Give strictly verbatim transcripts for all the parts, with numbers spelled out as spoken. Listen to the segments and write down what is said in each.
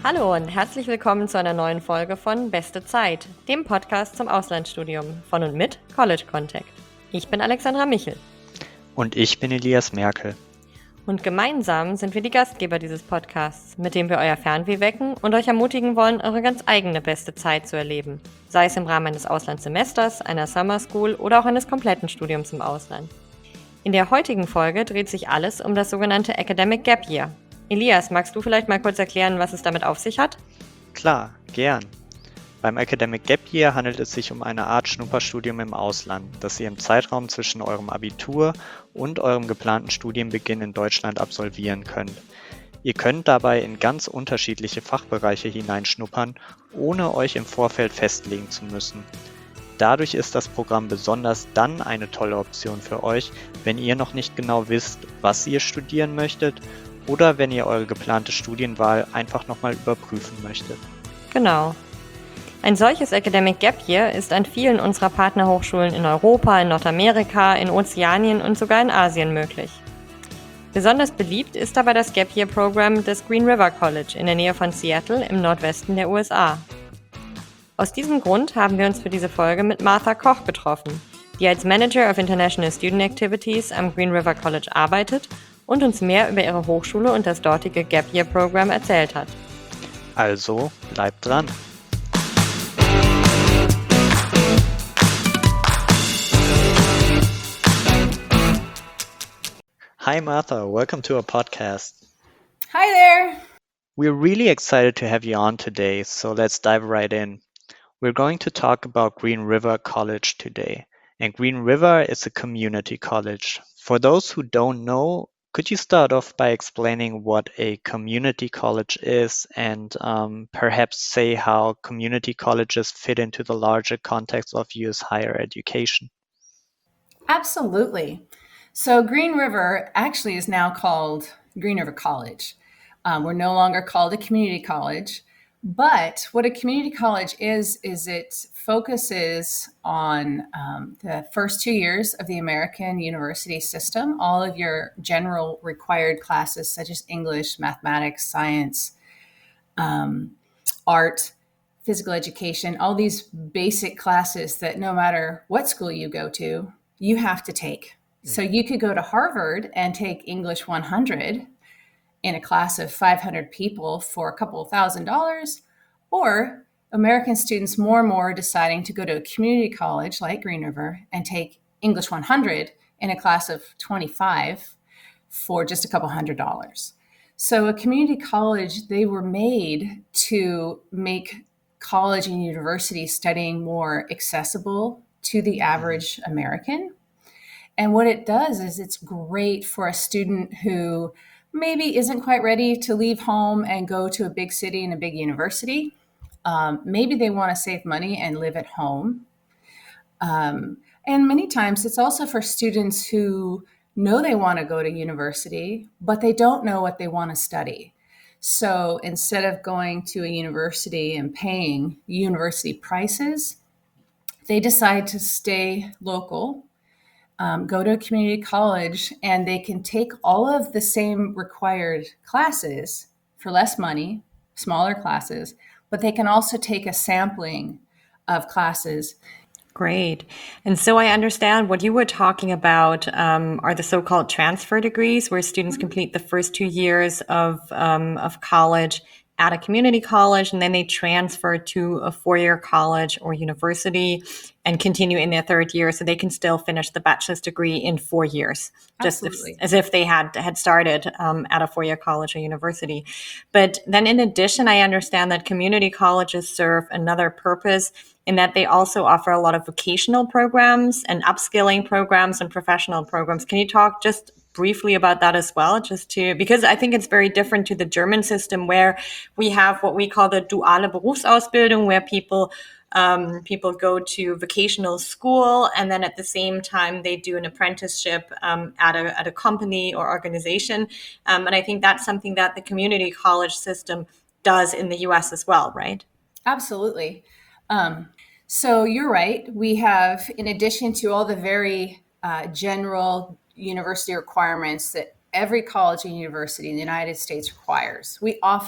Hallo und herzlich willkommen zu einer neuen Folge von Beste Zeit, dem Podcast zum Auslandsstudium von und mit College Contact. Ich bin Alexandra Michel. Und ich bin Elias Merkel. Und gemeinsam sind wir die Gastgeber dieses Podcasts, mit dem wir euer Fernweh wecken und euch ermutigen wollen, eure ganz eigene beste Zeit zu erleben. Sei es im Rahmen eines Auslandssemesters, einer Summer School oder auch eines kompletten Studiums im Ausland. In der heutigen Folge dreht sich alles um das sogenannte Academic Gap Year. Elias, magst du vielleicht mal kurz erklären, was es damit auf sich hat? Klar, gern. Beim Academic Gap Year handelt es sich um eine Art Schnupperstudium im Ausland, das ihr im Zeitraum zwischen eurem Abitur und eurem geplanten Studienbeginn in Deutschland absolvieren könnt. Ihr könnt dabei in ganz unterschiedliche Fachbereiche hineinschnuppern, ohne euch im Vorfeld festlegen zu müssen. Dadurch ist das Programm besonders dann eine tolle Option für euch, wenn ihr noch nicht genau wisst, was ihr studieren möchtet oder wenn ihr eure geplante Studienwahl einfach nochmal überprüfen möchtet. Genau. Ein solches Academic Gap Year ist an vielen unserer Partnerhochschulen in Europa, in Nordamerika, in Ozeanien und sogar in Asien möglich. Besonders beliebt ist dabei das Gap Year Programm des Green River College in der Nähe von Seattle im Nordwesten der U S A. Aus diesem Grund haben wir uns für diese Folge mit Martha Koch getroffen, die als Manager of International Student Activities am Green River College arbeitet und uns mehr über ihre Hochschule und das dortige Gap Year Programm erzählt hat. Also bleibt dran! Hi Martha, welcome to our podcast. Hi there! We're really excited to have you on today, so let's dive right in. We're going to talk about Green River College today. And Green River is a community college. For those who don't know, could you start off by explaining what a community college is and um, perhaps say how community colleges fit into the larger context of U S higher education? Absolutely. So Green River actually is now called Green River College. Um, we're no longer called a community college, but what a community college is, is it focuses on um, the first two years of the American university system, all of your general required classes such as English, mathematics, science, um, art, physical education, all these basic classes that no matter what school you go to, you have to take. So you could go to Harvard and take English one hundred in a class of five hundred people for a couple of thousand dollars, or American students more and more deciding to go to a community college like Green River and take English one hundred in a class of twenty-five for just a couple hundred dollars. So a community college, they were made to make college and university studying more accessible to the average American. And what it does is it's great for a student who maybe isn't quite ready to leave home and go to a big city and a big university. Um, maybe they want to save money and live at home. Um, and many times it's also for students who know they want to go to university, but they don't know what they want to study. So instead of going to a university and paying university prices, they decide to stay local, um, go to a community college, and they can take all of the same required classes for less money, smaller classes, but they can also take a sampling of classes. Great. And so I understand what you were talking about um, are the so-called transfer degrees, where students complete the first two years of um, of college at a community college, and then they transfer to a four-year college or university and continue in their third year, so they can still finish the bachelor's degree in four years, just if, Absolutely. as if they had had started um, at a four-year college or university. But then in addition, I understand that community colleges serve another purpose in that they also offer a lot of vocational programs and upskilling programs and professional programs. Can you talk just briefly about that as well, just to, because I think it's very different to the German system where we have what we call the duale Berufsausbildung, where people um, people go to vocational school and then at the same time they do an apprenticeship um, at a at a company or organization. Um, and I think that's something that the community college system does in the U S as well, right? Absolutely. Um, so you're right. We have, in addition to all the very uh, general university requirements that every college and university in the United States requires, we offer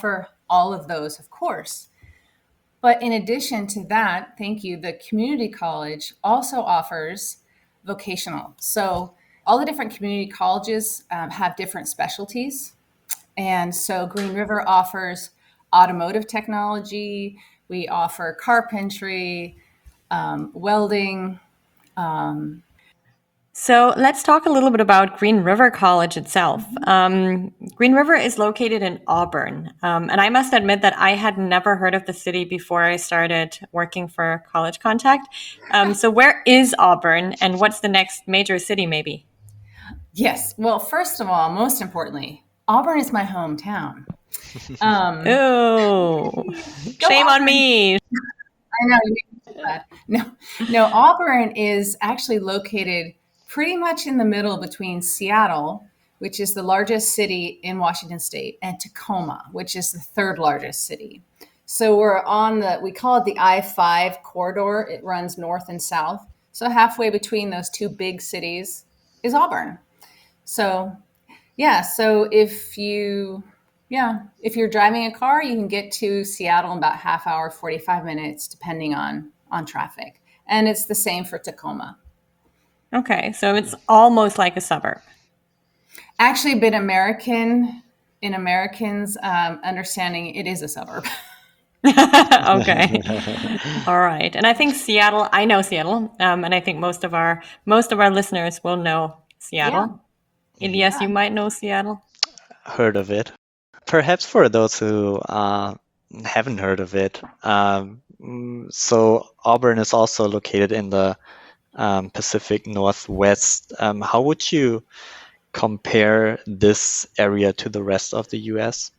all of those, of course. But in addition to that, thank you, the community college also offers vocational. So all the different community colleges um, have different specialties. And so Green River offers automotive technology, we offer carpentry, um, welding. Um, So let's talk a little bit about Green River College itself. Um, Green River is located in Auburn. Um, and I must admit that I had never heard of the city before I started working for College Contact. Um, so where is Auburn, and what's the next major city maybe? yes. Well, first of all, most importantly, Auburn is my hometown. Um, Oh, go shame on Auburn. me. I know. You make me feel bad. No, no. Auburn is actually located pretty much in the middle between Seattle, which is the largest city in Washington State, and Tacoma, which is the third largest city. So we're on the, we call it the I five corridor. It runs north and south. So halfway between those two big cities is Auburn. So yeah, so if you, yeah, if you're driving a car, you can get to Seattle in about half hour, forty-five minutes, depending on on traffic. And it's the same for Tacoma. Okay, so it's almost like a suburb. Actually, but American, in Americans' um, understanding, it is a suburb. Okay. All right. And I think Seattle, I know Seattle, um, and I think most of our most of our listeners will know Seattle. Elias, you might know Seattle. Heard of it. Perhaps for those who uh, haven't heard of it, um, mm, so Auburn is also located in the um, Pacific Northwest. Um, how would you compare this area to the rest of the U S?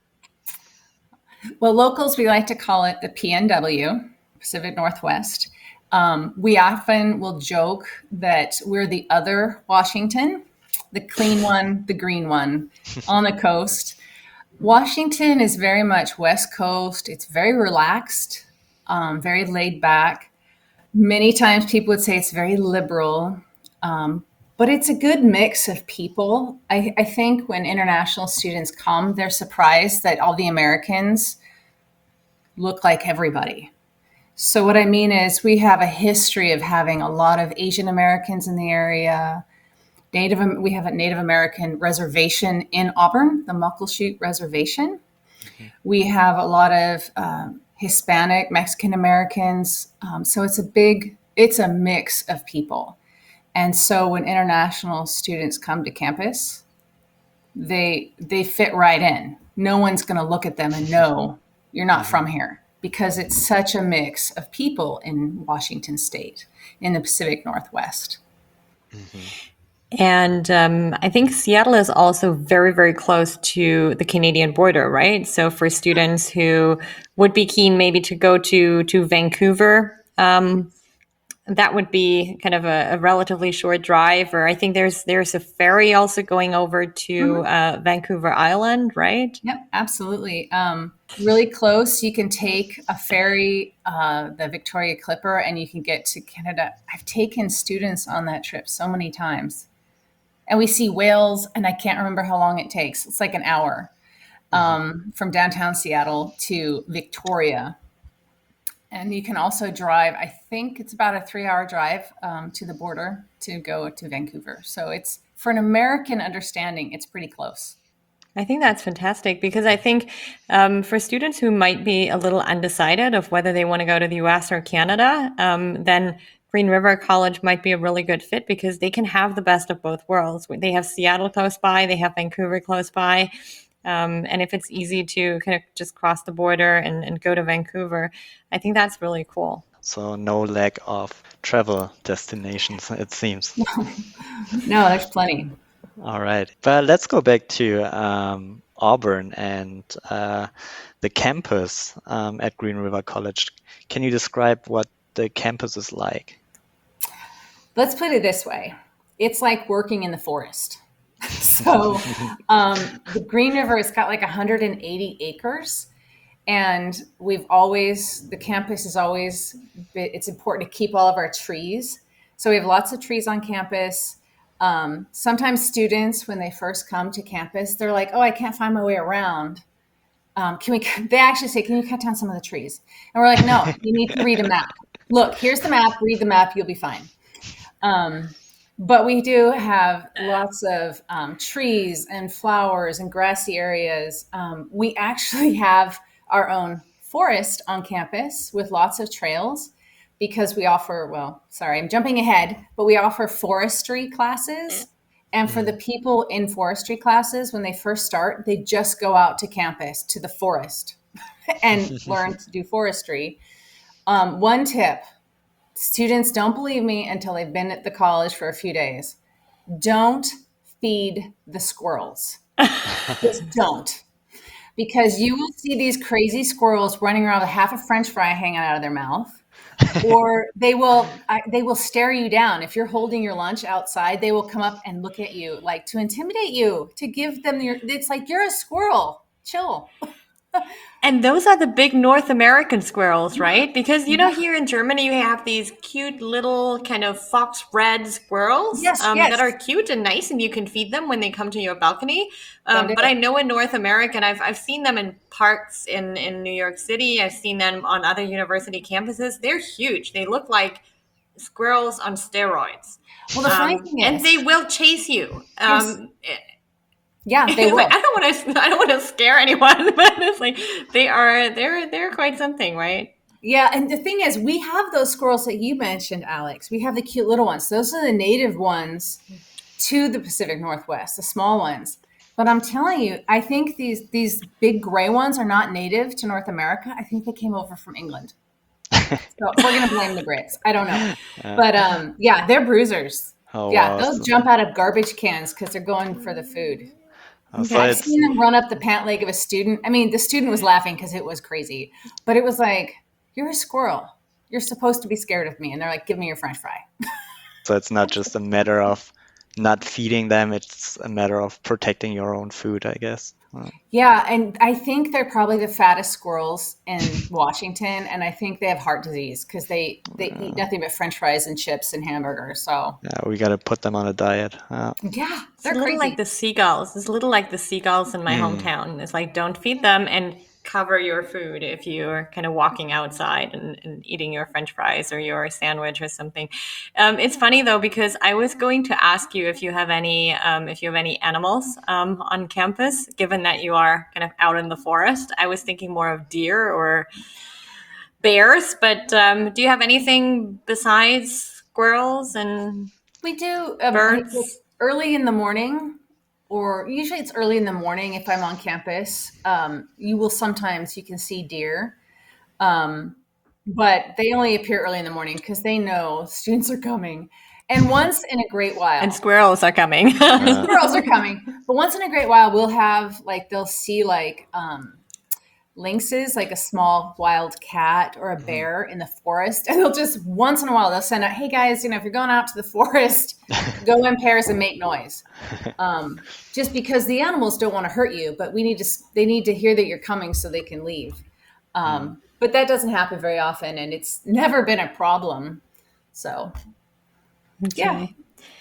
Well, locals, we like to call it the P N W, Pacific Northwest. Um, we often will joke that we're the other Washington, the clean one, the green one on the coast. Washington is very much West Coast. It's very relaxed, um, very laid back. Many times people would say it's very liberal, um, but it's a good mix of people. I, I think when international students come, they're surprised that all the Americans look like everybody. So what I mean is we have a history of having a lot of Asian Americans in the area. Native, we have a Native American reservation in Auburn, the Muckleshoot Reservation. Mm-hmm. We have a lot of um, Hispanic, Mexican Americans. Um, so it's a big, it's a mix of people. And so when international students come to campus, they they fit right in. No one's going to look at them and know you're not from here, because it's such a mix of people in Washington State, in the Pacific Northwest. Mm-hmm. And um, I think Seattle is also very, very close to the Canadian border, right? So for students who would be keen maybe to go to to Vancouver, um, that would be kind of a, a relatively short drive. Or I think there's there's a ferry also going over to mm-hmm. uh, Vancouver Island, right? Yep, absolutely. Um, really close. You can take a ferry, uh, the Victoria Clipper, and you can get to Canada. I've taken students on that trip so many times. And we see whales, and I can't remember how long it takes. It's like an hour um, mm-hmm. from downtown Seattle to Victoria. And you can also drive, I think it's about a three-hour drive um, to the border to go to Vancouver. So it's, for an American understanding, it's pretty close. I think that's fantastic, because I think um, for students who might be a little undecided of whether they want to go to the U S or Canada, um, then Green River College might be a really good fit, because they can have the best of both worlds. They have Seattle close by, they have Vancouver close by. Um, and if it's easy to kind of just cross the border and, and go to Vancouver, I think that's really cool. So no lack of travel destinations, it seems. No, no, there's plenty. All right. But let's go back to um, Auburn and uh, the campus um, at Green River College. Can you describe what the campus is like? Let's put it this way. It's like working in the forest. So um, the Green River has got like one hundred eighty acres. And we've always, the campus is always, it's important to keep all of our trees. So we have lots of trees on campus. Um, sometimes students, when they first come to campus, they're like, oh, I can't find my way around. um, can we, they actually say, can you cut down some of the trees? And we're like, no, you need to read a map. Look, here's the map, read the map, you'll be fine. Um, but we do have lots of um, trees and flowers and grassy areas. Um, we actually have our own forest on campus with lots of trails because we offer, well, sorry, I'm jumping ahead, but we offer forestry classes. And for the people in forestry classes, when they first start, they just go out to campus, to the forest and learn to do forestry. Um, one tip, students don't believe me until they've been at the college for a few days. Don't feed the squirrels. Just don't. Because you will see these crazy squirrels running around with half a French fry hanging out of their mouth. Or they will I, they will stare you down. If you're holding your lunch outside, they will come up and look at you like to intimidate you, to give them your, it's like, you're a squirrel. Chill. And those are the big North American squirrels, right? Because, you know, here in Germany, you have these cute little kind of fox red squirrels Yes, um, yes. that are cute and nice, and you can feed them when they come to your balcony. Don't Um, do but it. I know in North America, and I've, I've seen them in parks in, in New York City. I've seen them on other university campuses. They're huge. They look like squirrels on steroids. Well, the funny Um, thing and is, they will chase you. Yes. Um, yeah, they It's will. like, I don't want to. I don't want to scare anyone, but it's like they are. They're they're quite something, right? Yeah, and the thing is, we have those squirrels that you mentioned, Alex. We have the cute little ones. Those are the native ones to the Pacific Northwest, the small ones. But I'm telling you, I think these these big gray ones are not native to North America. I think they came over from England. So we're gonna blame the Brits. I don't know, but um, yeah, they're bruisers. Oh, Yeah, wow. they'll So, jump out of garbage cans because they're going for the food. uh, so I've it's seen them run up the pant leg of a student. I mean, the student was laughing because it was crazy, but it was like, you're a squirrel. You're supposed to be scared of me. And they're like, give me your French fry. so it's not just a matter of not feeding them, it's a matter of protecting your own food, I guess. Uh, Yeah, and I think they're probably the fattest squirrels in Washington, and I think they have heart disease because they they eat nothing but French fries and chips and hamburgers. So yeah, we got to put them on a diet. Uh, yeah, It's a they're little crazy. like the seagulls. It's a little like the seagulls in my mm, hometown. It's like don't feed them and cover your food if you're kind of walking outside and, and eating your French fries or your sandwich or something. Um, it's funny though because I was going to ask you if you have any um, if you have any animals um, on campus. Given that you are kind of out in the forest, I was thinking more of deer or bears. But um, do you have anything besides squirrels and We do um, birds? early in the morning, or usually it's early in the morning if I'm on campus. Um, you will sometimes you can see deer, um, but they only appear early in the morning because they know students are coming. And once in a great while, And squirrels are coming. uh, squirrels are coming. But once in a great while, we'll have like they'll see like um, lynxes, like a small wild cat or a bear in the forest, and they'll just once in a while they'll send out, "Hey guys, you know, if you're going out to the forest, go in pairs and make noise." Um, just because the animals don't want to hurt you, but we need to they need to hear that you're coming so they can leave. Um, but that doesn't happen very often, and it's never been a problem. So yeah. Okay.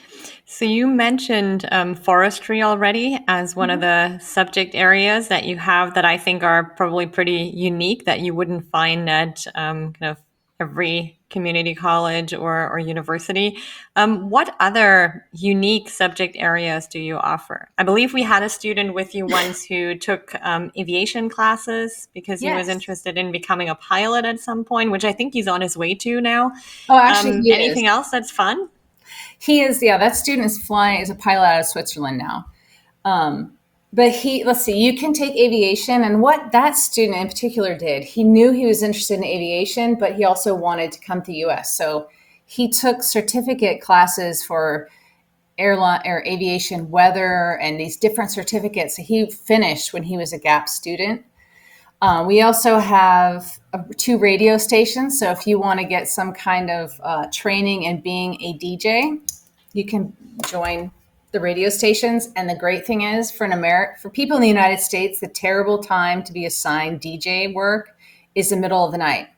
So you mentioned um, forestry already as one of the subject areas that you have that I think are probably pretty unique that you wouldn't find at um, kind of every community college or, or university. Um, what other unique subject areas do you offer? I believe we had a student with you once who took um, aviation classes because he was Yes. interested in becoming a pilot at some point, which I think he's on his way to now. Oh, actually, Um, he anything is. else that's fun? He is, yeah, that student is flying, is a pilot out of Switzerland now. Um, but he, let's see, you can take aviation. And what that student in particular did, he knew he was interested in aviation, but he also wanted to come to the U S. So he took certificate classes for airline or aviation weather and these different certificates that he finished when he was a GAP student. Uh, we also have uh, two radio stations. So if you want to get some kind of uh, training in being a D J, you can join the radio stations. And the great thing is, for an Ameri- for people in the United States, the terrible time to be assigned D J work is the middle of the night.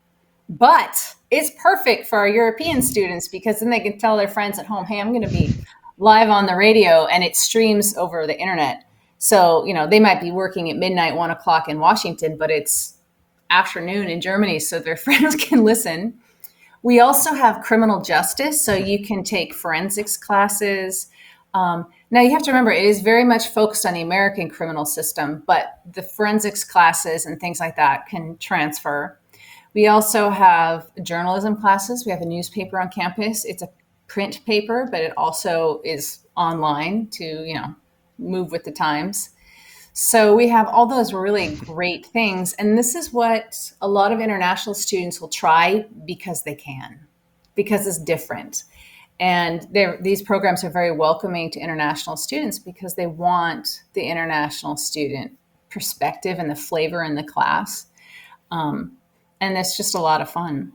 But it's perfect for our European students because then they can tell their friends at home, "Hey, I'm going to be live on the radio," and it streams over the internet. So, you know, they might be working at midnight, one o'clock in Washington, but it's afternoon in Germany, so their friends can listen. We also have criminal justice, so you can take forensics classes. Um, now, you have to remember, it is very much focused on the American criminal system, but the forensics classes and things like that can transfer. We also have journalism classes. We have a newspaper on campus. It's a print paper, but it also is online to, you know, move with the times. So we have all those really great things. And this is what a lot of international students will try because they can, because it's different. And these programs are very welcoming to international students because they want the international student perspective and the flavor in the class. Um, and it's just a lot of fun.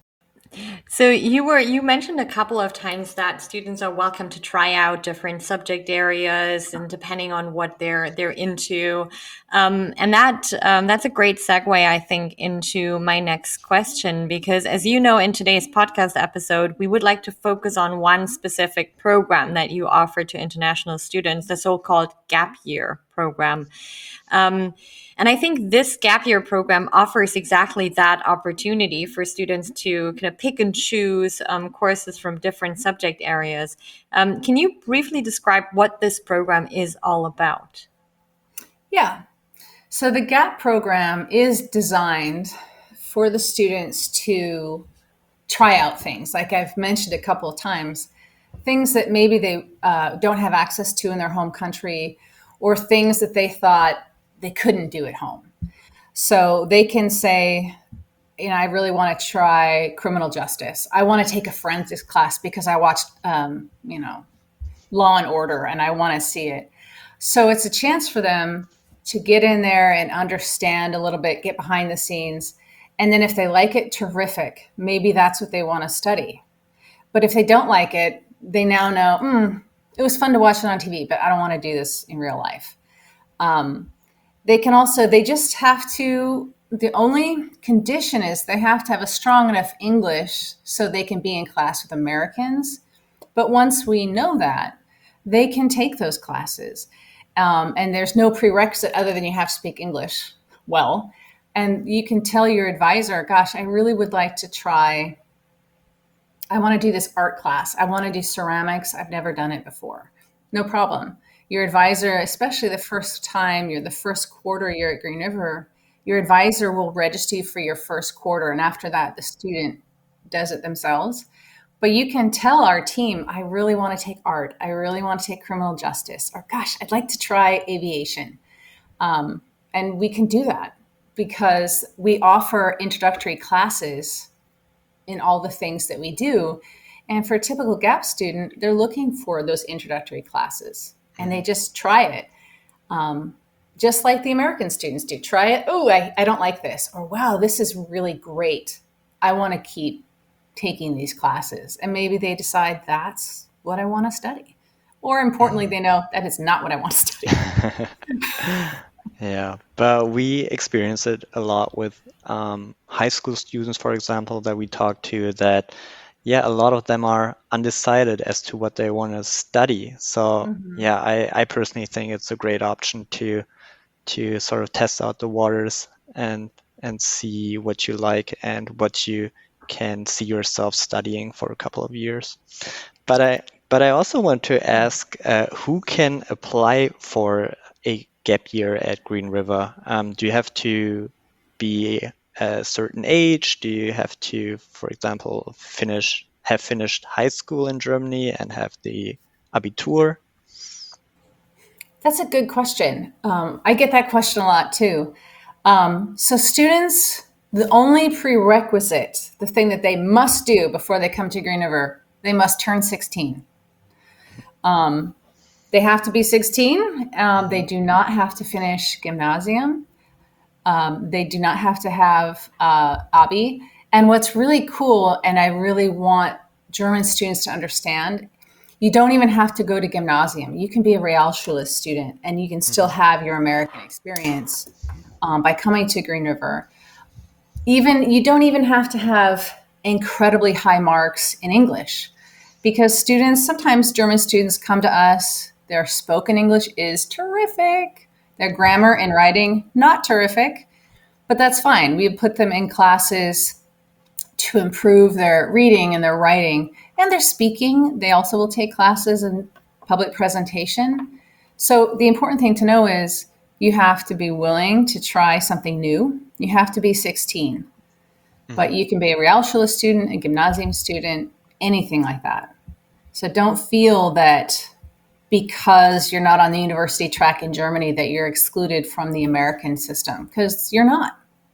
So you were you mentioned a couple of times that students are welcome to try out different subject areas and depending on what they're they're into, um, and that um, that's a great segue, I think, into my next question, because as you know, in today's podcast episode, we would like to focus on one specific program that you offer to international students, the so-called Gap Year program. Um, and I think this gap year program offers exactly that opportunity for students to kind of pick and choose um, courses from different subject areas. Um, can you briefly describe what this program is all about? Yeah. So the GAP program is designed for the students to try out things, like I've mentioned a couple of times, things that maybe they uh, don't have access to in their home country, or things that they thought they couldn't do at home. So they can say, you know, I really want to try criminal justice. I want to take a forensics class because I watched, um, you know, Law and Order and I want to see it. So it's a chance for them to get in there and understand a little bit, get behind the scenes. And then if they like it, terrific. Maybe that's what they want to study. But if they don't like it, they now know, mm, it was fun to watch it on T V, but I don't want to do this in real life. Um, They can also, they just have to, the only condition is they have to have a strong enough English so they can be in class with Americans. But once we know that, they can take those classes. Um, and there's no prerequisite other than you have to speak English well. And you can tell your advisor, gosh, I really would like to try, I want to do this art class. I want to do ceramics. I've never done it before. No problem. Your advisor, especially the first time, you're the first quarter you're at Green River, your advisor will register you for your first quarter. And after that, the student does it themselves. But you can tell our team, I really want to take art. I really want to take criminal justice. Or gosh, I'd like to try aviation. Um, and we can do that because we offer introductory classes in all the things that we do. And for a typical GAP student, they're looking for those introductory classes. And they just try it, um, just like the American students do. Try it. Oh, I, I don't like this. Or, wow, this is really great. I want to keep taking these classes. And maybe they decide that's what I want to study. Or importantly, they know that is not what I want to study. Yeah, but we experience it a lot with um, high school students, for example, that we talk to that yeah, a lot of them are undecided as to what they want to study. So mm-hmm. yeah, I, I personally think it's a great option to to sort of test out the waters and and see what you like and what you can see yourself studying for a couple of years. But I but I also want to ask uh, who can apply for a gap year at Green River? Um, do you have to be a certain age? Do you have to, for example, finish have finished high school in Germany and have the Abitur? That's a good question. Um, I get that question a lot too. Um, so students, the only prerequisite, the thing that they must do before they come to Green River, they must turn sixteen. Um, they have to be sixteen. Um, they do not have to finish gymnasium. Um, they do not have to have uh, Abi. And what's really cool, and I really want German students to understand, you don't even have to go to gymnasium. You can be a Realschule student, and you can still have your American experience um, by coming to Green River. Even you don't even have to have incredibly high marks in English, because students, sometimes German students come to us Their spoken English is terrific. Their grammar and writing, not terrific, but that's fine. We put them in classes to improve their reading and their writing and their speaking. They also will take classes in public presentation. So the important thing to know is you have to be willing to try something new. You have to be sixteen, but you can be a Realschule student, a Gymnasium student, anything like that. So don't feel that because you're not on the university track in Germany that you're excluded from the American system, because you're not.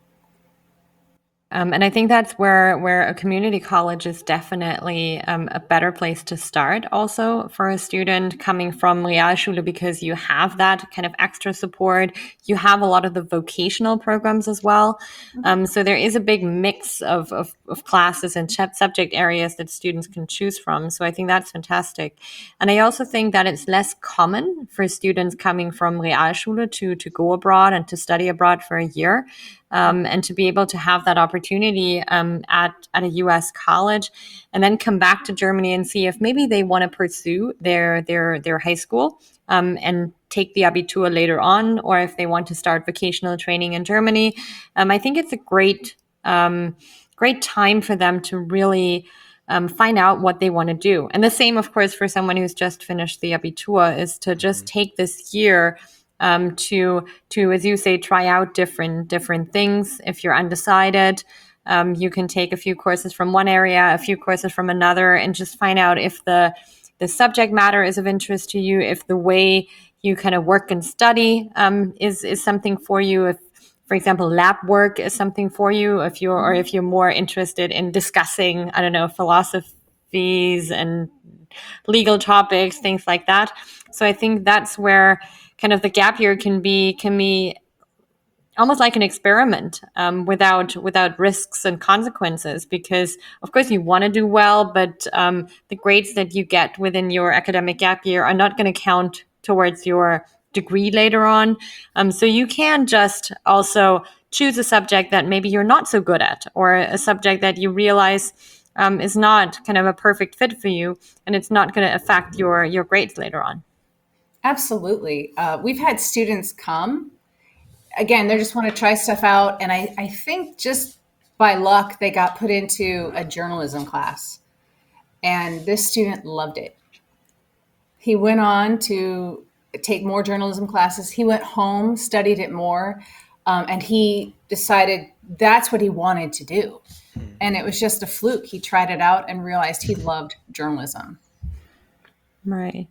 Um, and I think that's where where a community college is definitely um, a better place to start also for a student coming from Realschule, because you have that kind of extra support. You have a lot of the vocational programs as well. Um, so there is a big mix of, of, of classes and subject areas that students can choose from. So I think that's fantastic. And I also think that it's less common for students coming from Realschule to, to go abroad and to study abroad for a year. Um, and to be able to have that opportunity um, at, at a U S college and then come back to Germany and see if maybe they want to pursue their their their high school um, and take the Abitur later on, or if they want to start vocational training in Germany. Um, I think it's a great um, great time for them to really um, find out what they want to do. And the same, of course, for someone who's just finished the Abitur, is to just take this year Um, to, to, as you say, try out different different things. If you're undecided, um, you can take a few courses from one area, a few courses from another, and just find out if the the subject matter is of interest to you, if the way you kind of work and study um, is is something for you. If, for example, lab work is something for you, if you're or if you're more interested in discussing, I don't know, philosophies and legal topics, things like that. So I think that's where kind of the gap year can be can be almost like an experiment um, without without risks and consequences, because of course you want to do well, but um, the grades that you get within your academic gap year are not going to count towards your degree later on. Um, so you can just also choose a subject that maybe you're not so good at, or a subject that you realize um, is not kind of a perfect fit for you, and it's not going to affect your your grades later on. Absolutely. Uh, we've had students come. Again, they just want to try stuff out. And I, I think just by luck, they got put into a journalism class. And this student loved it. He went on to take more journalism classes. He went home, studied it more, um, and he decided that's what he wanted to do. And it was just a fluke. He tried it out and realized he loved journalism. Right.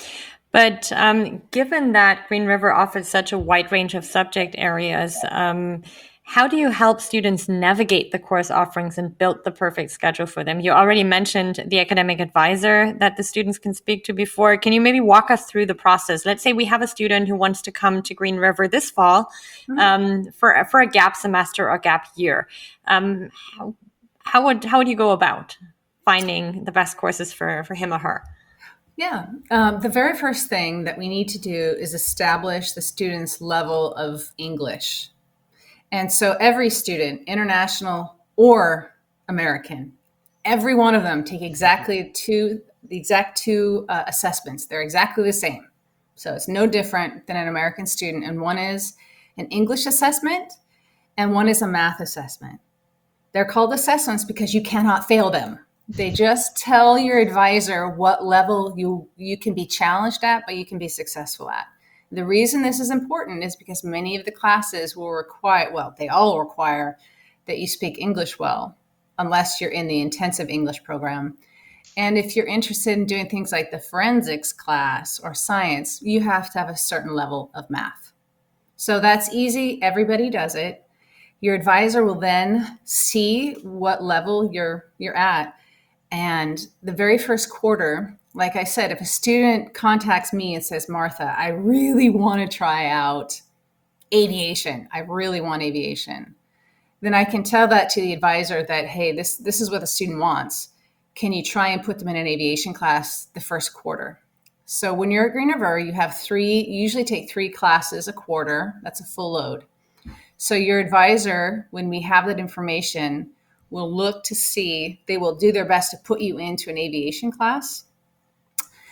But um, given that Green River offers such a wide range of subject areas, um, how do you help students navigate the course offerings and build the perfect schedule for them? You already mentioned the academic advisor that the students can speak to before. Can you maybe walk us through the process? Let's say we have a student who wants to come to Green River this fall um, for, for a gap semester or gap year. Um, how, how would how would you go about finding the best courses for, for him or her? Yeah. Um, the very first thing that we need to do is establish the student's level of English. And so every student, international or American, every one of them take exactly two, the exact two uh, assessments. They're exactly the same. So it's no different than an American student. And one is an English assessment and one is a math assessment. They're called assessments because you cannot fail them. They just tell your advisor what level you, you can be challenged at, but you can be successful at. The reason this is important is because many of the classes will require, well, they all require that you speak English well, unless you're in the intensive English program. And if you're interested in doing things like the forensics class or science, you have to have a certain level of math. So that's easy. Everybody does it. Your advisor will then see what level you're you're at. And the very first quarter, like I said, if a student contacts me and says, Martha, I really want to try out aviation. I really want aviation. Then I can tell that to the advisor that, hey, this, this is what the student wants. Can you try and put them in an aviation class the first quarter? So when you're at Green River, you have three, you usually take three classes a quarter. That's a full load. So your advisor, when we have that information, will look to see, they will do their best to put you into an aviation class.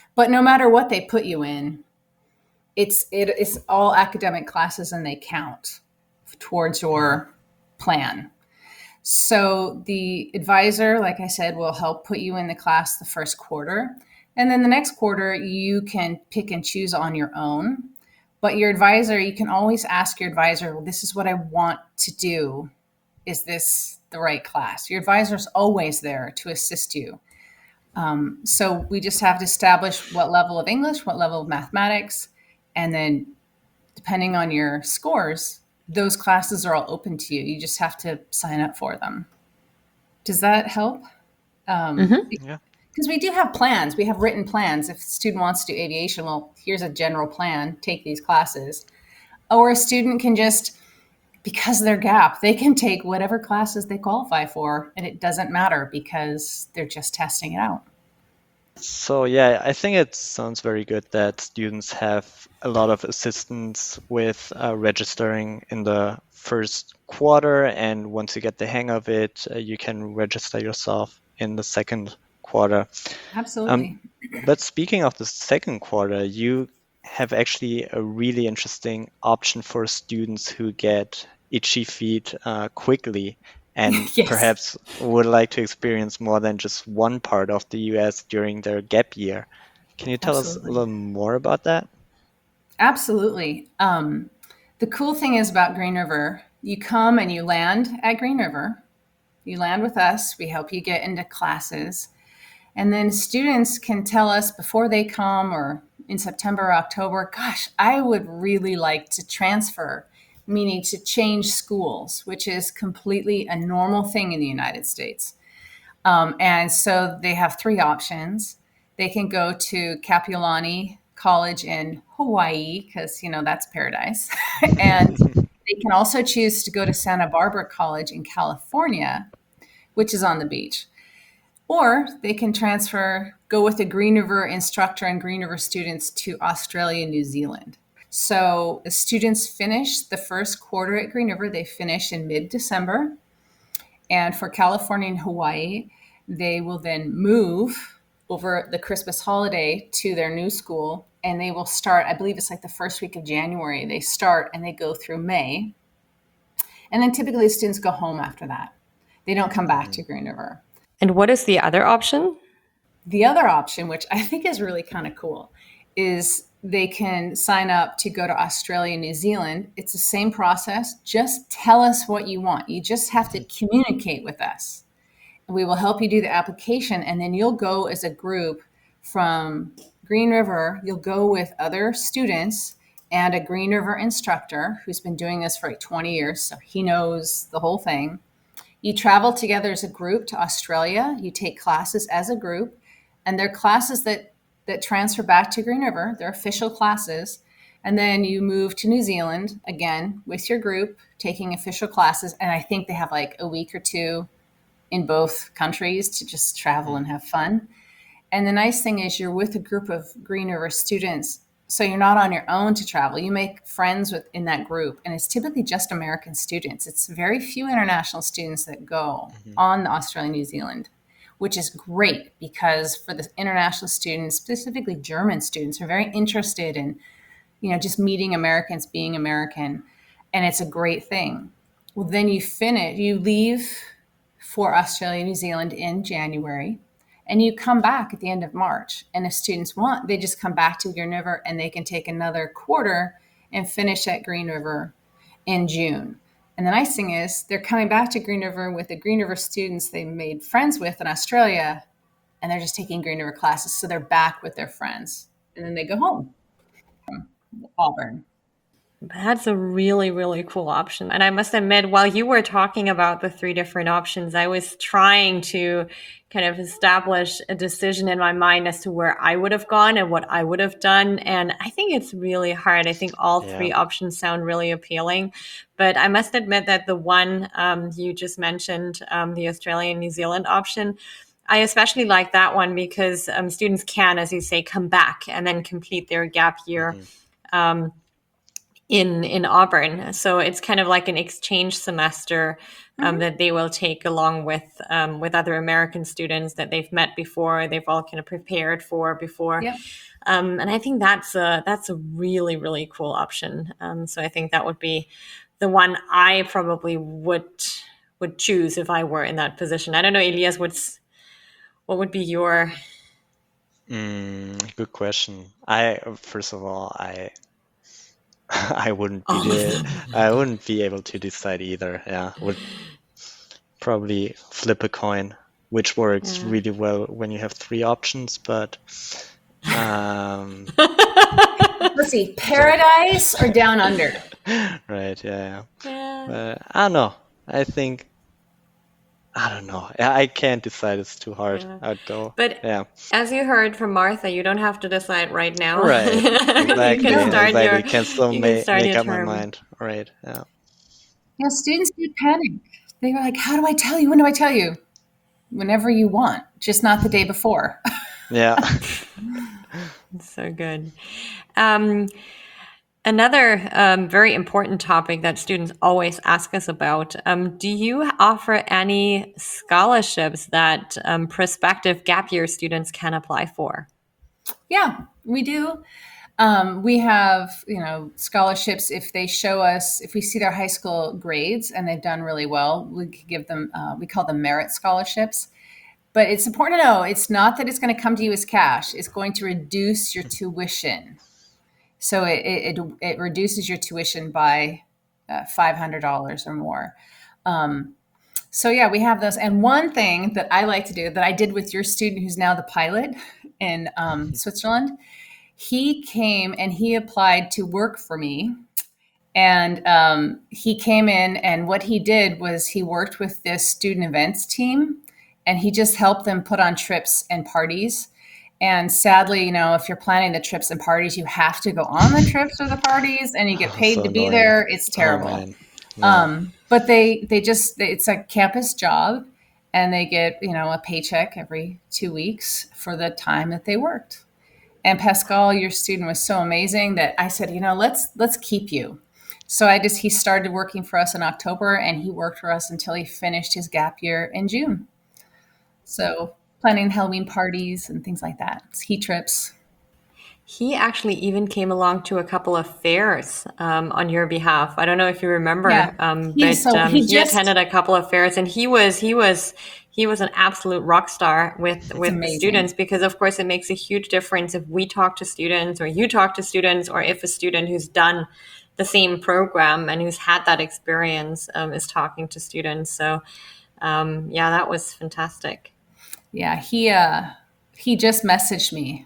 But no matter what they put you in, it's it, it's all academic classes and they count towards your plan. So the advisor, like I said, will help put you in the class the first quarter. And then the next quarter, you can pick and choose on your own. But your advisor, you can always ask your advisor, well, this is what I want to do. Is this the right class? Your advisor is always there to assist you. Um, so we just have to establish what level of English, what level of mathematics, and then depending on your scores, those classes are all open to you. You just have to sign up for them. Does that help? Um, Mm-hmm. Yeah. Because we do have plans. We have written plans. If a student wants to do aviation, well, here's a general plan. Take these classes. Or a student can just, because of their gap, they can take whatever classes they qualify for, and it doesn't matter because they're just testing it out. So yeah, I think it sounds very good that students have a lot of assistance with uh, registering in the first quarter, and once you get the hang of it, uh, you can register yourself in the second quarter. Absolutely. Um, but speaking of the second quarter, you have actually a really interesting option for students who get itchy feet uh, quickly and Yes. perhaps would like to experience more than just one part of the U S during their gap year. Can you tell Absolutely. us a little more about that? Absolutely. Um, the cool thing is about Green River, you come and you land at Green River. You land with us. We help you get into classes. And then students can tell us before they come or in September or October, gosh, I would really like to transfer, meaning to change schools, which is completely a normal thing in the United States. Um, and so they have three options. They can go to Kapiolani College in Hawaii, because, you know, that's paradise. And they can also choose to go to Santa Barbara College in California, which is on the beach. Or they can transfer, go with a Green River instructor and Green River students to Australia, New Zealand. So the students finish the first quarter at Green River. They finish in mid-December. And for California and Hawaii, they will then move over the Christmas holiday to their new school. And they will start, I believe it's like the first week of January. They start and they go through May. And then typically students go home after that. They don't come back to Green River. And what is the other option? The other option, which I think is really kind of cool, is they can sign up to go to Australia, New Zealand. It's the same process. Just tell us what you want. You just have to communicate with us. We will help you do the application, and then you'll go as a group from Green River. You'll go with other students and a Green River instructor who's been doing this for like twenty years, so he knows the whole thing. You travel together as a group to Australia. You take classes as a group, and they're classes that, that transfer back to Green River. They're official classes. And then you move to New Zealand, again, with your group, taking official classes. And I think they have like a week or two in both countries to just travel and have fun. And the nice thing is you're with a group of Green River students, so you're not on your own to travel. You make friends with in that group, and it's typically just American students. It's very few international students that go mm-hmm. on the Australia, New Zealand, which is great because for the international students, specifically German students, are very interested in, you know, just meeting Americans, being American, and it's a great thing. Well, then you finish, you leave for Australia, New Zealand in January. And you come back at the end of March. And if students want, they just come back to Green River and they can take another quarter and finish at Green River in June. And the nice thing is they're coming back to Green River with the Green River students they made friends with in Australia, and they're just taking Green River classes. So they're back with their friends. And then they go home from Auburn. That's a really, really cool option. And I must admit, while you were talking about the three different options, I was trying to kind of establish a decision in my mind as to where I would have gone and what I would have done. And I think it's really hard. I think all Yeah. three options sound really appealing. But I must admit that the one um, you just mentioned, um, the Australia and New Zealand option, I especially like that one because um, students can, as you say, come back and then complete their gap year. Mm-hmm. Um, in in Auburn. So it's kind of like an exchange semester um, Mm-hmm. that they will take along with um, with other American students that they've met before, they've all kind of prepared for before. Yep. Um, and I think that's a that's a really really cool option. Um, so I think that would be the one I probably would would choose if I were in that position. I don't know, Elias, what's what would be your Mm, good question. I first of all, I I wouldn't be all of the them? I wouldn't be able to decide either. Yeah, would probably flip a coin, which works Yeah. really well when you have three options, but um, Let's see, paradise or down under? right, yeah, yeah. Yeah. But I don't know. I think I don't know. I I can't decide. It's too hard. Yeah. I'd go. But Yeah, as you heard from Martha, you don't have to decide right now. right. You Exactly. can start Exactly. your Can still you can ma start make your up my term. mind. Right. Yeah. Yeah, students do panic. They were like, how do I tell you? When do I tell you? Whenever you want, just not the day before. Yeah. So good. Um, another um, very important topic that students always ask us about. Um, do you offer any scholarships that um, prospective gap year students can apply for? Yeah, we do. Um, we have, you know, scholarships if they show us, if we see their high school grades and they've done really well, we could give them, uh, we call them merit scholarships. But it's important to know it's not that it's going to come to you as cash. It's going to reduce your tuition. So it, it, it, it reduces your tuition by uh, five hundred dollars or more. Um, so yeah, we have those. And one thing that I like to do that I did with your student who's now the pilot in um, Switzerland, he came and he applied to work for me. And um, he came in, and what he did was he worked with this student events team, and he just helped them put on trips and parties. And sadly, you know, if you're planning the trips and parties, you have to go on the trips or the parties, and you get Oh, paid so to be annoying. there. It's Oh terrible. man. Yeah. Um, but they they just it's a campus job, and they get, you know, a paycheck every two weeks for the time that they worked. And Pascal, your student, was so amazing that I said, you know, let's let's keep you. So I just he started working for us in October, and he worked for us until he finished his gap year in June. So planning Halloween parties and things like that, ski trips. He actually even came along to a couple of fairs um, on your behalf. I don't know if you remember, Yeah, um, he but so um, he he just attended a couple of fairs, and he was he was he was an absolute rock star with it's with the amazing. students, because of course it makes a huge difference if we talk to students or you talk to students, or if a student who's done the same program and who's had that experience um, is talking to students. So um, yeah, that was fantastic. Yeah, he uh he just messaged me.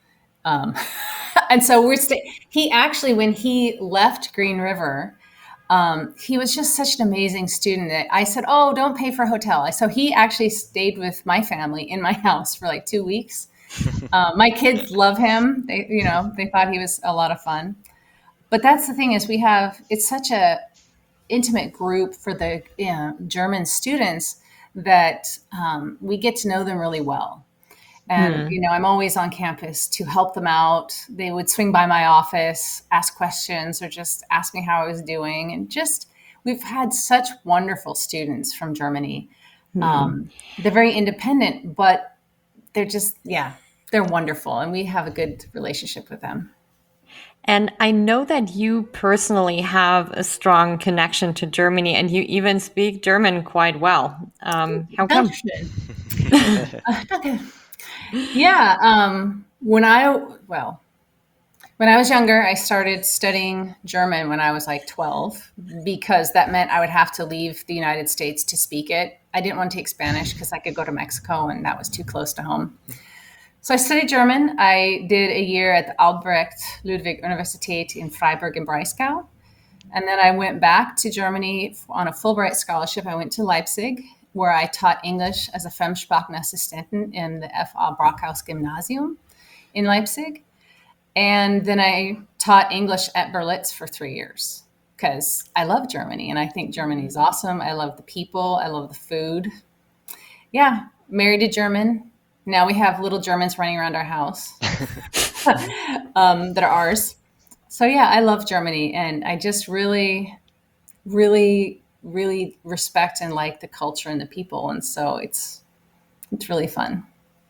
Um and so we're sta- he actually when he left Green River, um, he was just such an amazing student that I said, "Oh, don't pay for a hotel." So he actually stayed with my family in my house for like two weeks. Um, my kids love him. They, you know, they thought he was a lot of fun. But that's the thing is we have it's such a intimate group for the, you know, German students that um, we get to know them really well. And, Hmm. you know, I'm always on campus to help them out. They would swing by my office, ask questions, or just ask me how I was doing. And just, we've had such wonderful students from Germany. Um, they're very independent, but they're just, yeah, they're wonderful. And we have a good relationship with them. And I know that you personally have a strong connection to Germany, and you even speak German quite well. Um, how come? Dankeschön. Okay. Yeah. Um, when I, well, when I was younger, I started studying German when I was like twelve, because that meant I would have to leave the United States to speak it. I didn't want to take Spanish because I could go to Mexico and that was too close to home. So I studied German. I did a year at the Albrecht Ludwig Universität in Freiburg im Breisgau. And then I went back to Germany on a Fulbright scholarship. I went to Leipzig, where I taught English as a Fremdsprachenassistentin in the F A Brockhaus Gymnasium in Leipzig. And then I taught English at Berlitz for three years because I love Germany and I think Germany is awesome. I love the people. I love the food. Yeah, married a German. Now we have little Germans running around our house um, that are ours. So yeah, I love Germany, and I just really, really, really respect and like the culture and the people, and so it's it's really fun.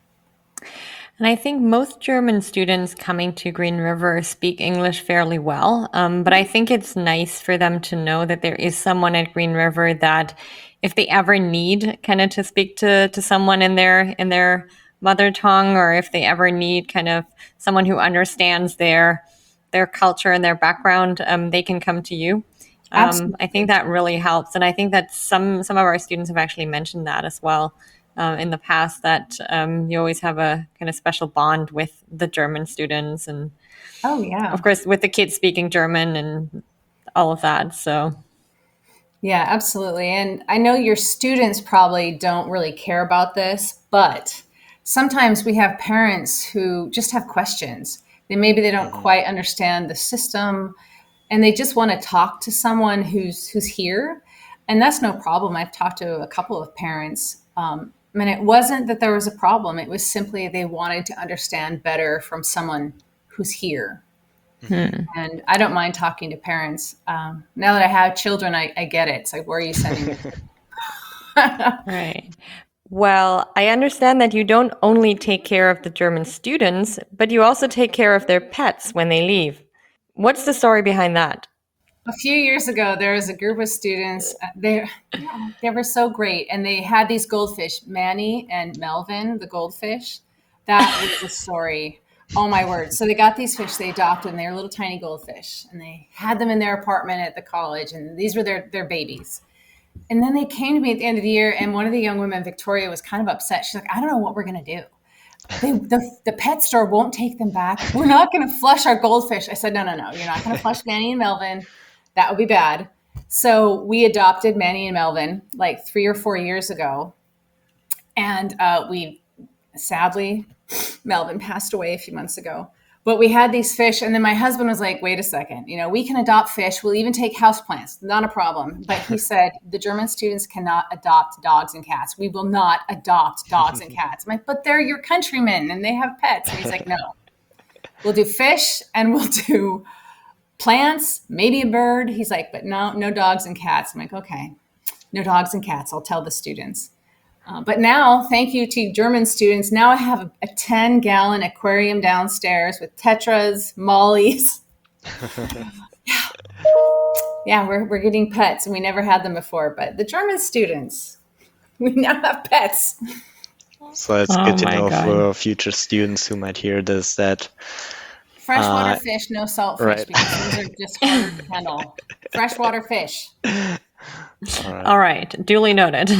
And I think most German students coming to Green River speak English fairly well. Um, but I think it's nice for them to know that there is someone at Green River that if they ever need kind of to speak to, to someone in their in their mother tongue, or if they ever need kind of someone who understands their their culture and their background, um, they can come to you. Um, I think Absolutely. that really helps. And I think that some some of our students have actually mentioned that as well uh, in the past, that um, you always have a kind of special bond with the German students, and Oh of yeah. course with the kids speaking German and all of that. So Yeah, absolutely. And I know your students probably don't really care about this, but sometimes we have parents who just have questions. They maybe they don't Mhm. quite understand the system and they just want to talk to someone who's who's here. And that's no problem. I've talked to a couple of parents. Um, and it wasn't that there was a problem. It was simply they wanted to understand better from someone who's here. Mhm. hmm. And I don't mind talking to parents. Um, now that I have children, I, I get it. It's like, where are you sending your kids? Right. Well, I understand that you don't only take care of the German students, but you also take care of their pets when they leave. What's the story behind that? A few years ago, there was a group of students. uh, They, yeah, they were so great, and they had these goldfish, Manny and Melvin, the goldfish. That was the story. Oh my word! So they got these fish, they adopted, and they were little tiny goldfish, and they had them in their apartment at the college, and these were their their babies. And then they came to me at the end of the year, and one of the young women, Victoria, was kind of upset. She's like, "I don't know what we're gonna do. They, the, the pet store won't take them back. We're not going to flush our goldfish." I said, no, no, no. You're not going to flush Manny and Melvin. That would be bad. So we adopted Manny and Melvin like three or four years ago. And uh, we sadly, Melvin passed away a few months ago. But we had these fish, and then my husband was like, wait a second, you know, we can adopt fish. We'll even take houseplants, not a problem. But he said, the German students cannot adopt dogs and cats. We will not adopt dogs and cats. I'm like, but they're your countrymen and they have pets. And he's like, no, we'll do fish and we'll do plants, maybe a bird. He's like, but no, no dogs and cats. I'm like, okay, no dogs and cats. I'll tell the students. Uh, but now, thank you to German students, now I have a, a ten gallon aquarium downstairs with tetras, mollies. Yeah, we're, we're getting pets, and we never had them before. But the German students, we now have pets. So it's Oh good to my know God. for future students who might hear this that Freshwater uh, fish, no salt fish, right. because these are just harder to handle. Freshwater fish. All right. All right, duly noted.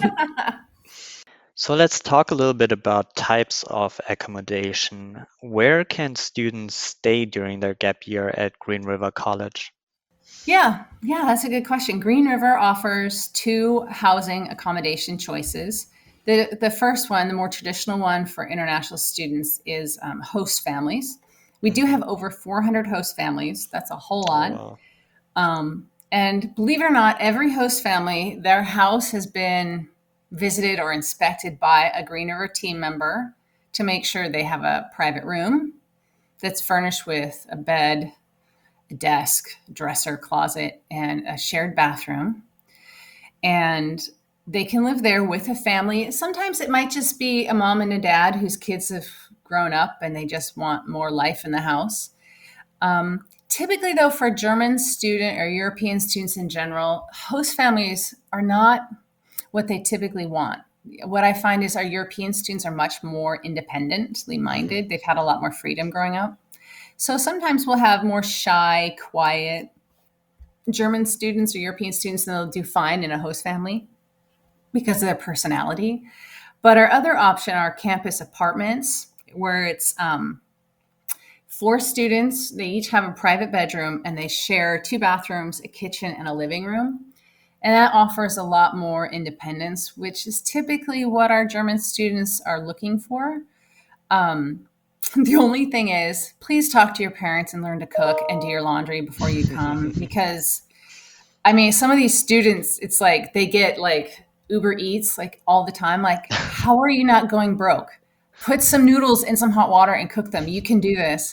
So let's talk a little bit about types of accommodation. Where can students stay during their gap year at Green River College? Yeah, yeah, that's a good question. Green River offers two housing accommodation choices. The, the first one, the more traditional one for international students, is um, host families. We do have over four hundred host families. That's a whole Oh, lot. wow. Um, and believe it or not, every host family, their house has been visited or inspected by a Green River team member to make sure they have a private room that's furnished with a bed, a desk, dresser, closet, and a shared bathroom. And they can live there with a family. Sometimes it might just be a mom and a dad whose kids have grown up and they just want more life in the house. Um, typically, though, for German student or European students in general, host families are not what they typically want. What I find is our European students are much more independently minded. They've had a lot more freedom growing up. So sometimes we'll have more shy, quiet German students or European students, and they'll do fine in a host family because of their personality. But our other option are campus apartments, where it's um, four students. They each have a private bedroom and they share two bathrooms, a kitchen, and a living room. And that offers a lot more independence, which is typically what our German students are looking for. Um, the only thing is, please talk to your parents and learn to cook and do your laundry before you come. Because, I mean, some of these students, it's like they get like Uber Eats like all the time. Like, how are you not going broke? Put some noodles in some hot water and cook them. You can do this.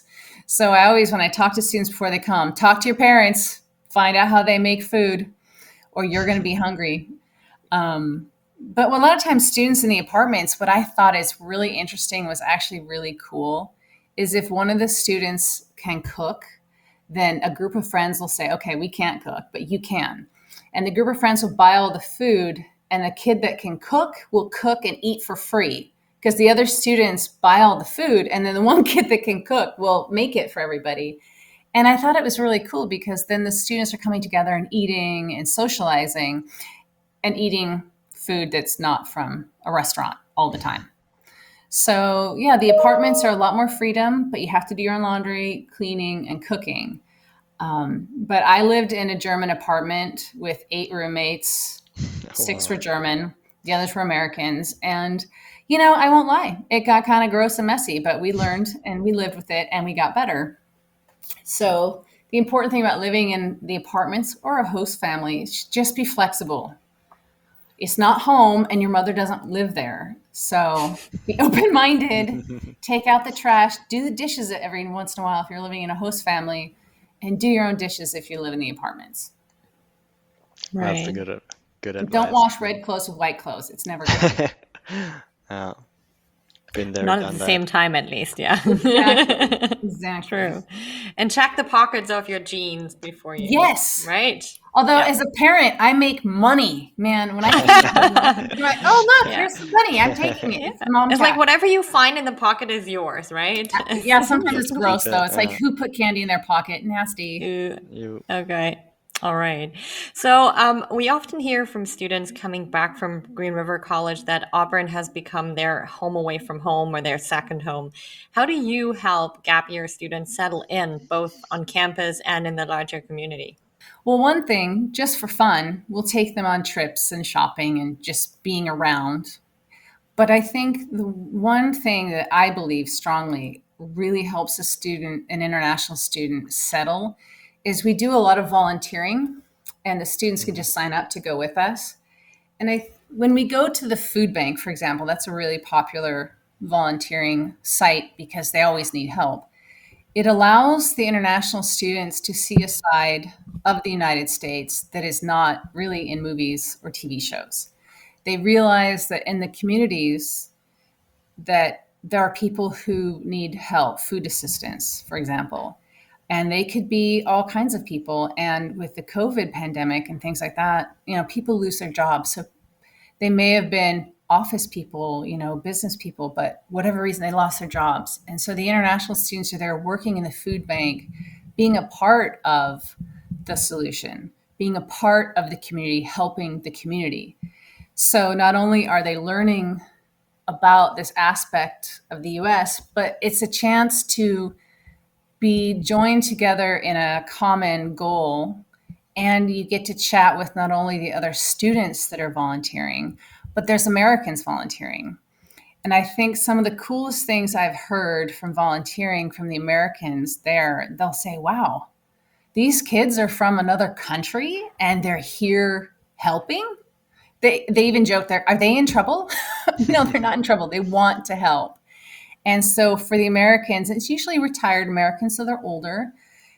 So I always, when I talk to students before they come, talk to your parents, find out how they make food, or you're going to be hungry. Um, but a lot of times students in the apartments, what I thought is really interesting was actually really cool is if one of the students can cook, then a group of friends will say, okay, we can't cook, but you can. And the group of friends will buy all the food, and the kid that can cook will cook and eat for free because the other students buy all the food, and then the one kid that can cook will make it for everybody. And I thought it was really cool because then the students are coming together and eating and socializing and eating food that's not from a restaurant all the time. So yeah, the apartments are a lot more freedom, but you have to do your own laundry, cleaning, and cooking. Um, but I lived in a German apartment with eight roommates. Six were German, the others were Americans. And, you know, I won't lie, it got kind of gross and messy, but we learned and we lived with it and we got better. So the important thing about living in the apartments or a host family is just be flexible. It's not home and your mother doesn't live there. So be open-minded, take out the trash, do the dishes every once in a while if you're living in a host family, and do your own dishes if you live in the apartments. That's a Right. good, good advice. Don't wash red clothes with white clothes. It's never good. Yeah, been there, Not at done the that. same time, at least. Yeah. Exactly. Exactly. True. And check the pockets of your jeans before you Yes. eat, right? Although Yeah. as a parent, I make money, man. When I I'm like, oh look, Yeah. here's some money. I'm taking it. It's the mom It's like tax. whatever you find in the pocket is yours, right? Yeah, sometimes it's That's gross good, though. It's like yeah. who put candy in their pocket? Nasty. Ew. You, Okay. All right. So um, we often hear from students coming back from Green River College that Auburn has become their home away from home or their second home. How do you help gap year students settle in both on campus and in the larger community? Well, one thing, just for fun, we'll take them on trips and shopping and just being around. But I think the one thing that I believe strongly really helps a student, an international student, settle is we do a lot of volunteering, and the students can just sign up to go with us. And I, when we go to the food bank, for example, that's a really popular volunteering site because they always need help. It allows the international students to see a side of the United States that is not really in movies or T V shows. They realize that in the communities that there are people who need help, food assistance, for example, and they could be all kinds of people. And with the COVID pandemic and things like that, you know, people lose their jobs. So they may have been office people, you know, business people, but whatever reason they lost their jobs. And so the international students are there working in the food bank, being a part of the solution, being a part of the community, helping the community. So not only are they learning about this aspect of the U S, but it's a chance to be joined together in a common goal. And you get to chat with not only the other students that are volunteering, but there's Americans volunteering. And I think some of the coolest things I've heard from volunteering from the Americans there, they'll say, wow, these kids are from another country and they're here helping. They, they even joke there, are they in trouble? No, they're not in trouble. They want to help. And so for the Americans, it's usually retired Americans, so they're older.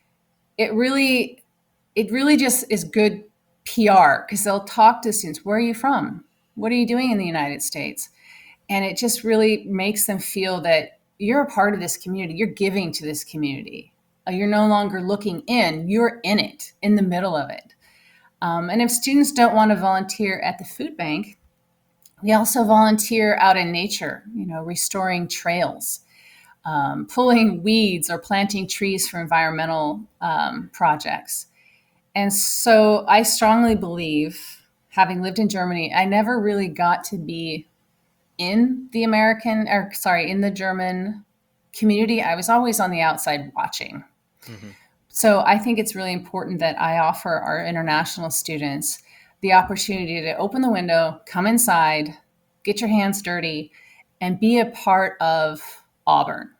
It really, it really just is good P R because they'll talk to students. Where are you from? What are you doing in the United States? And it just really makes them feel that you're a part of this community. You're giving to this community. You're no longer looking in. You're in it, in the middle of it. Um, and if students don't want to volunteer at the food bank, we also volunteer out in nature, you know, restoring trails, um, pulling weeds or planting trees for environmental um, projects. And so I strongly believe, having lived in Germany, I never really got to be in the American, or sorry, in the German community. I was always on the outside watching. Mhm. So I think it's really important that I offer our international students the opportunity to open the window, come inside, get your hands dirty, and be a part of Auburn.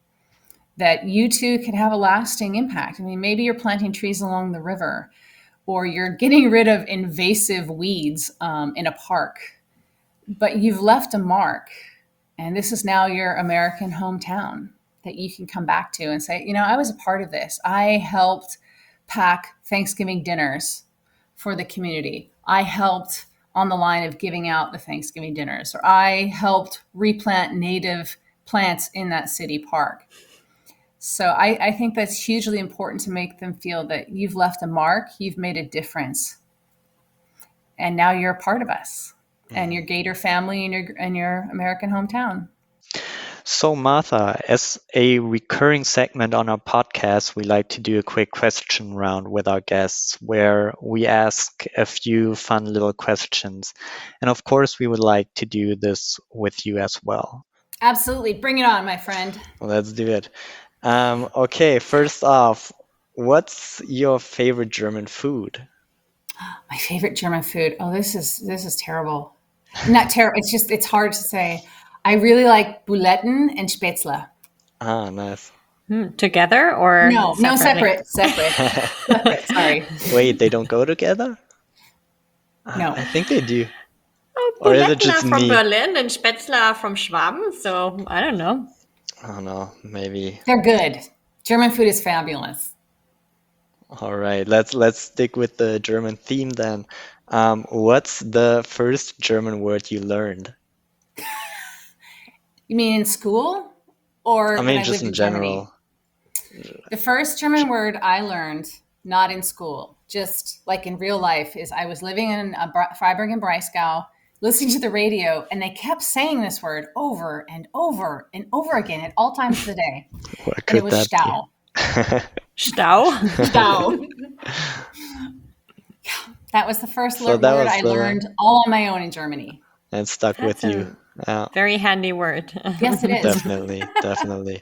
That you too can have a lasting impact. I mean, maybe you're planting trees along the river, or you're getting rid of invasive weeds um, in a park, but you've left a mark, and this is now your American hometown. that you can come back to and say, you know, I was a part of this. I helped pack Thanksgiving dinners for the community. I helped on the line of giving out the Thanksgiving dinners, or I helped replant native plants in that city park. So I, I think that's hugely important to make them feel that you've left a mark, you've made a difference, and now you're a part of us and your Gator family and your and your American hometown. So, Martha, as a recurring segment on our podcast, we like to do a quick question round with our guests where we ask a few fun little questions. And of course, we would like to do this with you as well. Absolutely. Bring it on, my friend. Let's do it. Um, okay, first off, what's your favorite German food? My favorite German food. Oh, this is this is terrible. Not terrible. It's just it's hard to say. I really like Buletten and Spätzle. Ah, nice. Hmm, together or No, no, separately? separate, separate, separate. Sorry. Wait, they don't go together? No. I think they do. Oh, Or is it Buletten are just from me? Berlin and Spätzle are from Schwaben, so I don't know. Oh no, maybe. They're good. German food is fabulous. All right, let's let's stick with the German theme then. Um, what's the first German word you learned? You mean in school or I when mean, I just lived in in Germany? general. The first German word I learned, not in school, just like in real life, is I was living in a Bra- Freiburg and Breisgau, listening to the radio, and they kept saying this word over and over and over again at all times of the day. What And could it was that Stau. be? Stau? Stau. That was the first So lear- that word was I the learned all on my own in Germany. and stuck with That's you. Yeah, Very handy word. Yes, it is. definitely, definitely.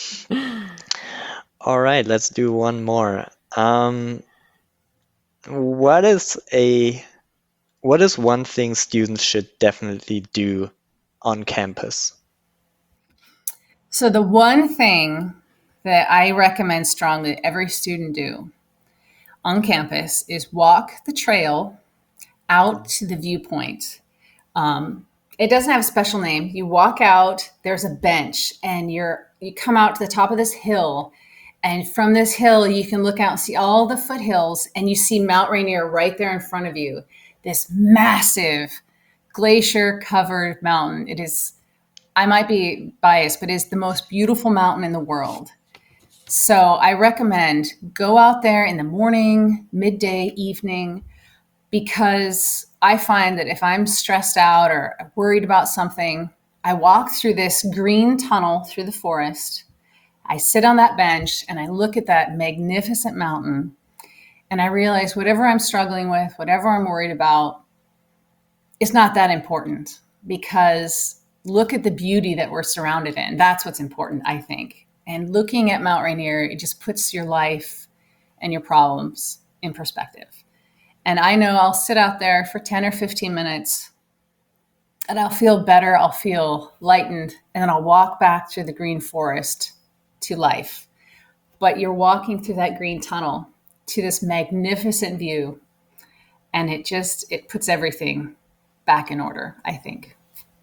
All right, let's do one more. Um, what is a what is one thing students should definitely do on campus? So the one thing that I recommend strongly that every student do on campus is walk the trail out to the viewpoint. Um, it doesn't have a special name. You walk out, there's a bench, and you're you come out to the top of this hill, and from this hill you can look out and see all the foothills, and you see Mount Rainier right there in front of you. This massive glacier-covered mountain. It is, I might be biased, but it is the most beautiful mountain in the world. So I recommend go out there in the morning, midday, evening, because I find that if I'm stressed out or worried about something, I walk through this green tunnel through the forest. I sit on that bench and I look at that magnificent mountain and I realize whatever I'm struggling with, whatever I'm worried about, it's not that important because look at the beauty that we're surrounded in. That's what's important, I think. And looking at Mount Rainier, it just puts your life and your problems in perspective. And I know I'll sit out there for ten or fifteen minutes and I'll feel better. I'll feel lightened. And then I'll walk back through the green forest to life. But you're walking through that green tunnel to this magnificent view. And it just, it puts everything back in order, I think.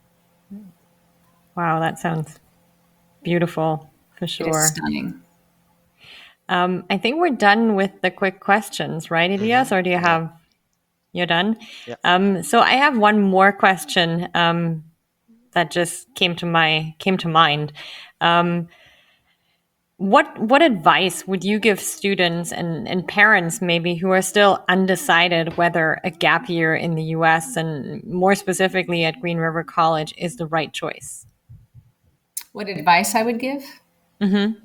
Wow, that sounds beautiful for It is sure. stunning. Um, I think we're done with the quick questions, right, Elias? Or do you Yeah. have, you're done? Yeah. Um, so I have one more question um, that just came to my came to mind. Um, what what advice would you give students and, and parents maybe who are still undecided whether a gap year in the U S and more specifically at Green River College is the right choice? What advice I would give? Mm-hmm.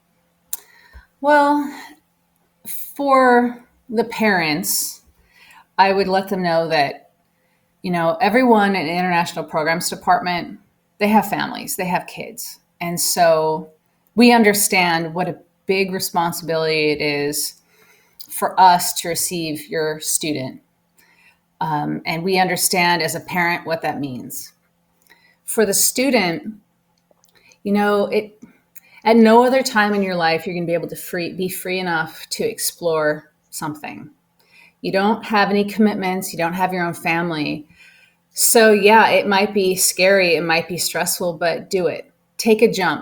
Well, for the parents, I would let them know that, you know, everyone in the international programs department, they have families, they have kids. And so we understand what a big responsibility it is for us to receive your student. Um, and we understand as a parent what that means. For the student, you know, it at no other time in your life you're going to be able to free, be free enough to explore something. You don't have any commitments. You don't have your own family. So yeah, it might be scary. It might be stressful, but do it. Take a jump.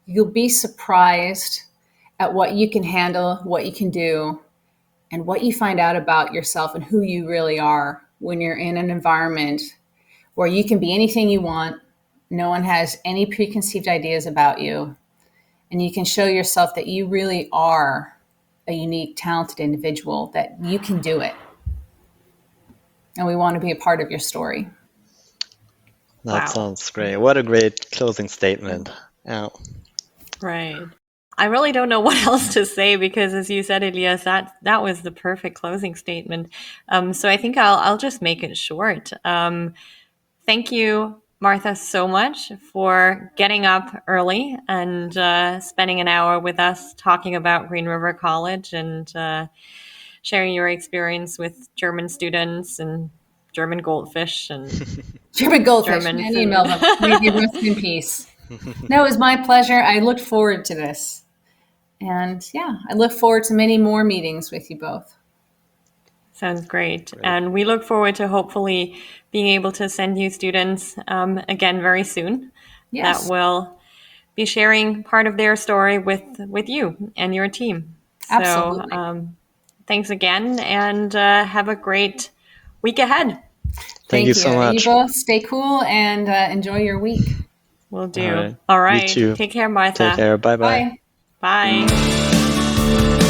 you'll be surprised at what you can handle, what you can do, and what you find out about yourself and who you really are when you're in an environment where you can be anything you want. No one has any preconceived ideas about you. And you can show yourself that you really are a unique, talented individual, that you can do it. And we want to be a part of your story. That Wow. sounds great. What a great closing statement. Yeah. Right. I really don't know what else to say because, as you said, Elias, that that was the perfect closing statement. Um, so I think I'll I'll just make it short. Um, thank you, Martha, so much for getting up early and uh, spending an hour with us talking about Green River College and uh, sharing your experience with German students and German goldfish and German goldfish, German man, food. email them. May they rest in peace. No, it was my pleasure. I looked forward to this. And yeah, I look forward to many more meetings with you both. Sounds great. Great. And we look forward to hopefully being able to send you students um, again very soon Yes. that will be sharing part of their story with, with you and your team. Absolutely. So um, thanks again and uh, have a great week ahead. Thank you so much. You both stay cool and uh, enjoy your week. Will do. All right. All You right. too. Take care, Martha. Take care. Bye-bye. Bye. Bye.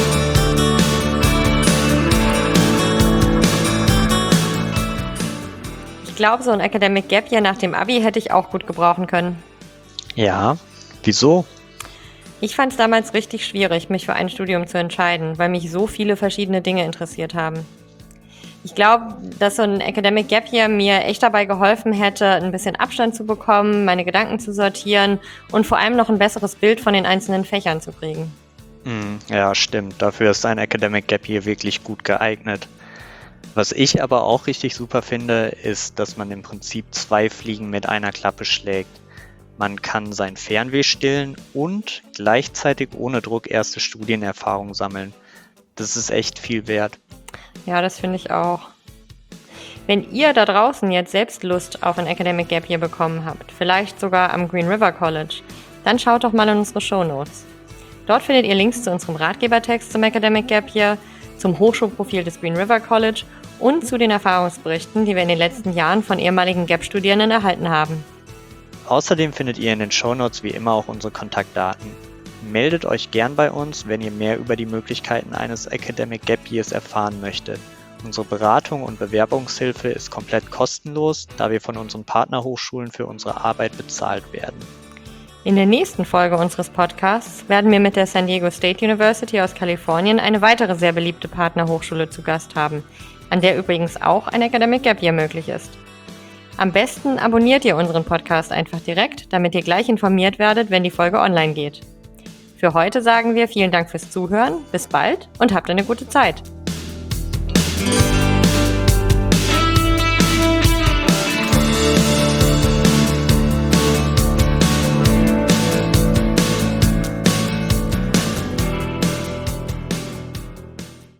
Ich glaube, so ein Academic Gap Year nach dem Abi hätte ich auch gut gebrauchen können. Ja. Wieso? Ich fand es damals richtig schwierig, mich für ein Studium zu entscheiden, weil mich so viele verschiedene Dinge interessiert haben. Ich glaube, dass so ein Academic Gap Year mir echt dabei geholfen hätte, ein bisschen Abstand zu bekommen, meine Gedanken zu sortieren und vor allem noch ein besseres Bild von den einzelnen Fächern zu kriegen. Hm, ja, stimmt. Dafür ist ein Academic Gap Year wirklich gut geeignet. Was ich aber auch richtig super finde, ist, dass man im Prinzip zwei Fliegen mit einer Klappe schlägt. Man kann sein Fernweh stillen und gleichzeitig ohne Druck erste Studienerfahrung sammeln. Das ist echt viel wert. Ja, das finde ich auch. Wenn ihr da draußen jetzt selbst Lust auf ein Academic Gap Year bekommen habt, vielleicht sogar am Green River College, dann schaut doch mal in unsere Shownotes. Dort findet ihr Links zu unserem Ratgebertext zum Academic Gap Year, zum Hochschulprofil des Green River College und zu den Erfahrungsberichten, die wir in den letzten Jahren von ehemaligen Gap-Studierenden erhalten haben. Außerdem findet ihr in den Shownotes wie immer auch unsere Kontaktdaten. Meldet euch gern bei uns, wenn ihr mehr über die Möglichkeiten eines Academic Gap Years erfahren möchtet. Unsere Beratung und Bewerbungshilfe ist komplett kostenlos, da wir von unseren Partnerhochschulen für unsere Arbeit bezahlt werden. In der nächsten Folge unseres Podcasts werden wir mit der San Diego State University aus Kalifornien eine weitere sehr beliebte Partnerhochschule zu Gast haben, an der übrigens auch ein Academic Gap Year möglich ist. Am besten abonniert ihr unseren Podcast einfach direkt, damit ihr gleich informiert werdet, wenn die Folge online geht. Für heute sagen wir vielen Dank fürs Zuhören, bis bald und habt eine gute Zeit.